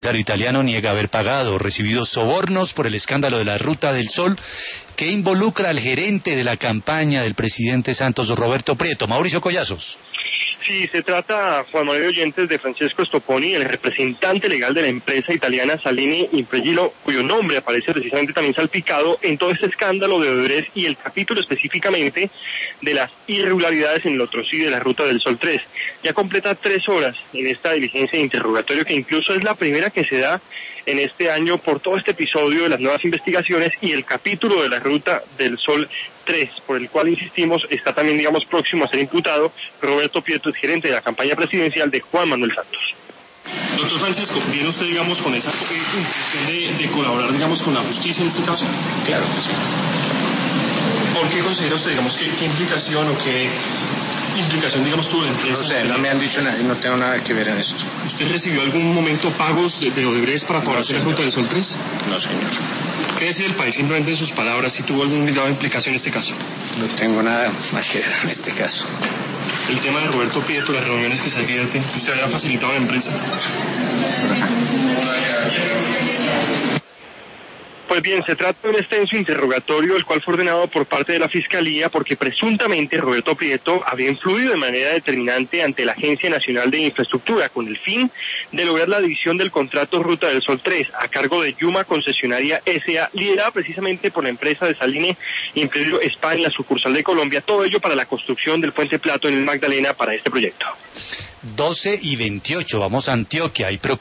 italiano niega haber pagado o recibido sobornos por el escándalo de la Ruta del Sol, que involucra al gerente de la campaña del presidente Santos, Roberto Prieto. Mauricio Collazos. Sí, se trata, Juan Manuel Oyentes, de Francesco Stopponi, el representante legal de la empresa italiana Salini Impregilo, cuyo nombre aparece precisamente también salpicado en todo este escándalo de Odebrecht y el capítulo específicamente de las irregularidades en el latrocinio de la Ruta del Sol 3. Ya completa 3 horas en esta diligencia de interrogatorio, que incluso es la primera que se da en este año por todo este episodio de las nuevas investigaciones y el capítulo de la Ruta del Sol 3, por el cual, insistimos, está también, próximo a ser imputado Roberto Prieto, el gerente de la campaña presidencial de Juan Manuel Santos. Doctor Francisco, ¿viene usted, con esa intención de colaborar, con la justicia en este caso? Claro que sí. ¿Por qué considera usted, qué implicación o qué implicación, tuvo la empresa? No sé, no me han dicho nada, no tengo nada que ver en esto. ¿Usted recibió algún momento pagos de Odebrecht para favorecer la Ruta del Sol 3? No, señor. ¿Qué decide el país simplemente en sus palabras, si tuvo algún grado de implicación en este caso? No tengo nada más que ver en este caso. El tema de Roberto Prieto, las reuniones que se advierte, ¿usted había facilitado a la empresa? Pues bien, se trata de un extenso interrogatorio, el cual fue ordenado por parte de la Fiscalía porque presuntamente Roberto Prieto había influido de manera determinante ante la Agencia Nacional de Infraestructura con el fin de lograr la división del contrato Ruta del Sol 3 a cargo de Yuma Concesionaria S.A., liderada precisamente por la empresa de Salini Impregilo España, la sucursal de Colombia, todo ello para la construcción del Puente Plato en el Magdalena para este proyecto. 12:28, vamos a Antioquia. Hay